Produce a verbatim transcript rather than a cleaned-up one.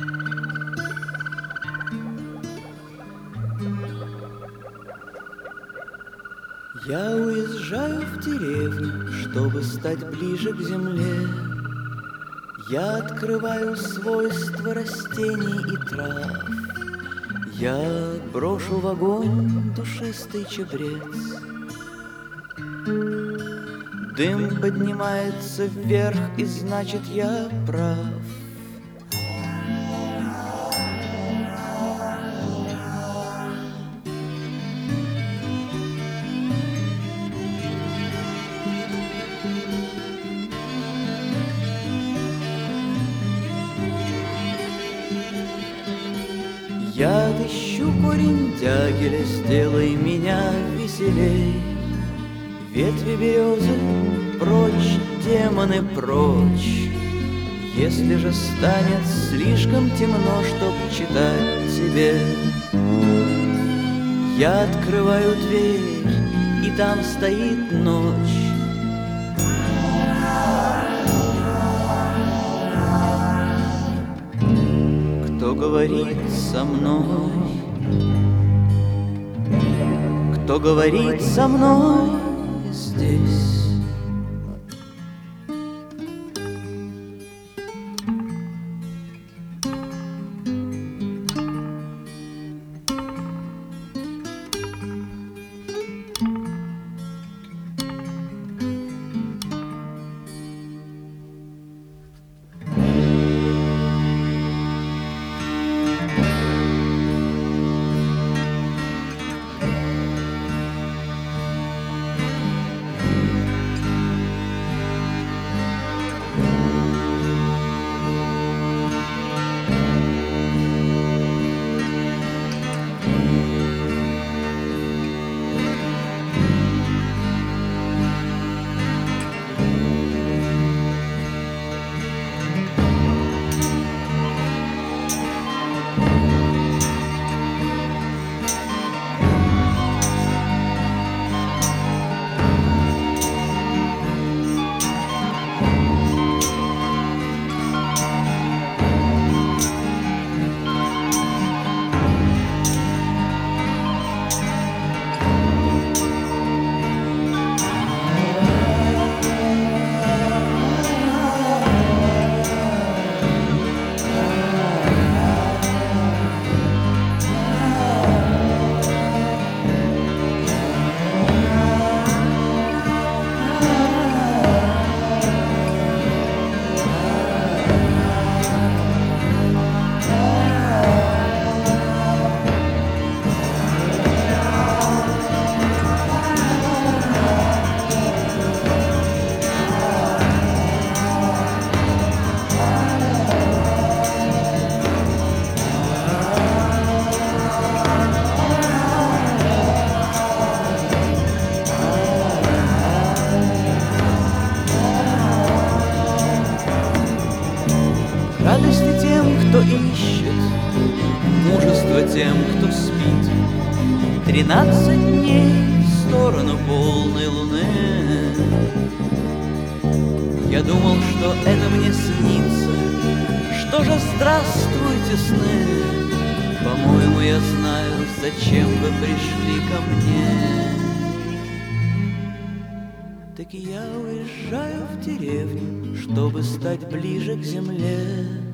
Я уезжаю в деревню, чтобы стать ближе к земле. Я открываю свойства растений и трав. Я брошу в огонь душистый чабрец. Дым поднимается вверх, и значит, я прав. Я отыщу корень дягеля, сделай меня веселей. Ветви березы, прочь, демоны, прочь. Если же станет слишком темно, чтоб читать тебе, я открываю дверь, и там стоит ночь. Кто говорит со мной? Кто говорит со мной здесь? Радости тем, кто ищет, мужество тем, кто спит. Тринадцать дней в сторону полной луны. Я думал, что это мне снится. Что же, здравствуйте, сны. По-моему, я знаю, зачем вы пришли ко мне. Так я уезжаю в деревню, чтобы стать ближе к земле.